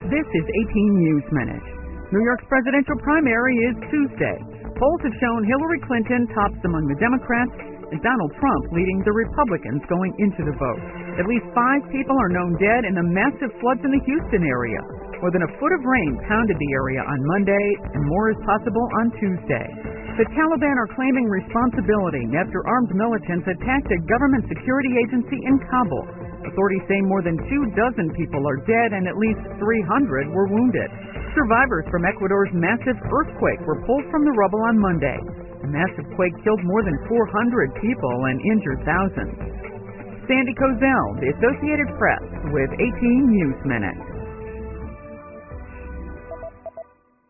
This is 18 News Minute. New York's presidential primary is Tuesday. Polls have shown Hillary Clinton tops among the Democrats and Donald Trump leading the Republicans going into the vote. At least 5 people are known dead in the massive floods in the Houston area. More than a foot of rain pounded the area on Monday, and more is possible on Tuesday. The Taliban are claiming responsibility after armed militants attacked a government security agency in Kabul. Authorities say more than 24 people are dead and at least 300 were wounded. Survivors from Ecuador's massive earthquake were pulled from the rubble on Monday. The massive quake killed more than 400 people and injured thousands. Sandy Kozel, The Associated Press, with 18 News Minute.